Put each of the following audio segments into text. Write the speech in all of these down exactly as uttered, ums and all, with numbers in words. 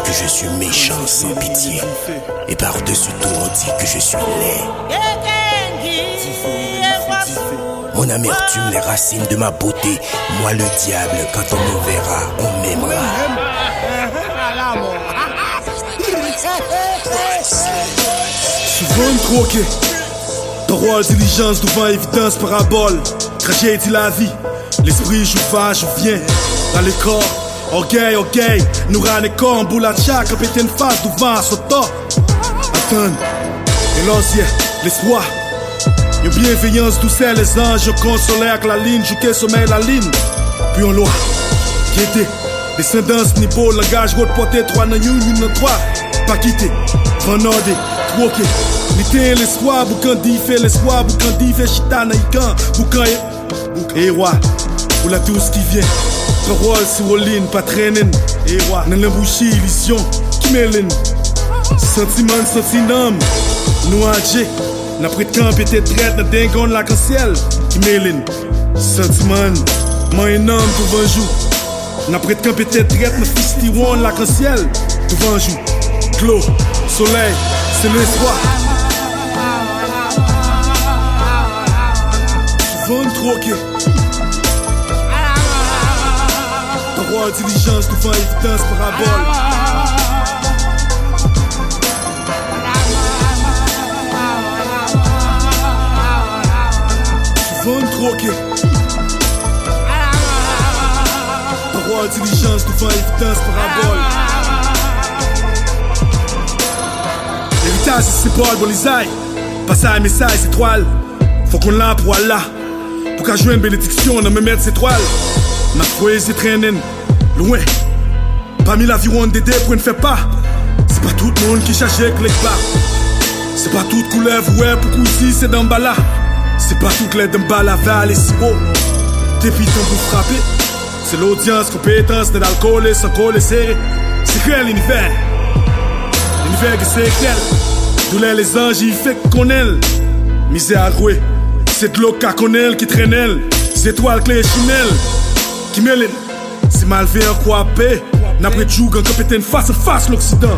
que je suis méchant sans pitié. Et par-dessus tout on dit que je suis laid. Mon amertume, les racines de ma beauté. Moi le diable, quand on me verra, on m'aimera. Souvent croqué, droit diligence devant évidence parabole. Tragédie la vie, l'esprit joue va, je viens dans le corps. Orgueil, orgueil, nous ran et corps, boule à tchak, péter une face devant ce temps. Attends, et l'osier, l'espoir. Une bienveillance douceur, les anges consolés avec la ligne, jouer sommeil la ligne. Puis on loi, guetter, descendance, niveau, langage, route portée, trois dans une, une dans trois. Pas quitter, vendordé, troqué. L'été, l'espoir, boucan fait l'espoir, boucan fait chita, naïkan, boucan et roi, pour la tous qui vient. Parole sur ligne, pas traîner, et roi, dans l'embouché, illusion, qui mêle. Sentiment, sentiment, nous agé. N'a pris de camp et t'es traite, n'a dingon la cancel, qui mêle. Sentiment, moi un homme pour vingt jours. N'a pris de camp et t'es traite, n'a fils tiron la cancel, pour vingt jours. Clos, soleil, c'est l'espoir. Souvent troqué. Droit diligence devant évidence parabole. Souvent troqué. Droit diligence devant évidence parabole. L'héritage c'est pas le bolisaï. Passer un message étoile. Faut qu'on l'a pour Allah. Pour qu'à jouer une bénédiction, on a me mettre ses toiles. Ma poésie traîne loin. Parmi l'aviron d'aider pour ne faire pas. C'est pas tout le monde qui cherche avec les bas. C'est pas toute couleur, ouais, pour cousi, c'est dans bala. C'est pas toute l'aide d'un bala, val et si beau. T'es piton pour frapper. C'est l'audience, compétence, de l'alcool et sans colle et serré. C'est quel l'univers? L'univers que c'est quel? Douleur les anges, il fait qu'on aime. Misère à rouer. C'est de l'eau qu'à connaître qui traîne elle. C'est étoile clé chinelle qui mêle. C'est mal fait en quoi paix. N'a pas de joug en compétence face à face l'Occident.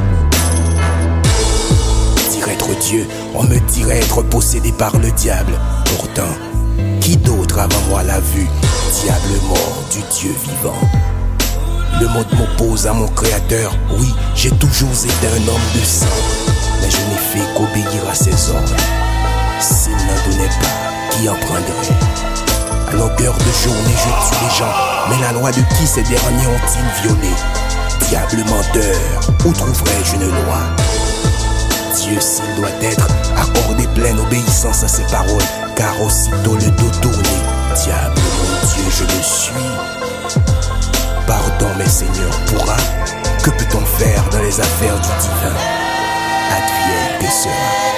Dire être Dieu, on me dirait être possédé par le diable. Pourtant, qui d'autre avant moi l'a vu? Diable mort du Dieu vivant. Le monde m'oppose à mon créateur. Oui, j'ai toujours été un homme de sang. Mais je n'ai fait qu'obéir à ses ordres. S'il n'en donnait pas, qui en prendrait? À longueur de journée je tue les gens. Mais la loi de qui ces derniers ont-ils violé? Diable menteur, où trouverais-je une loi? Dieu s'il doit être, accordé pleine obéissance à ses paroles. Car aussitôt le dos tourné, diable mon Dieu je le suis. Pardon mes seigneurs pourra. Que peut-on faire dans les affaires du divin? Advienne que sera.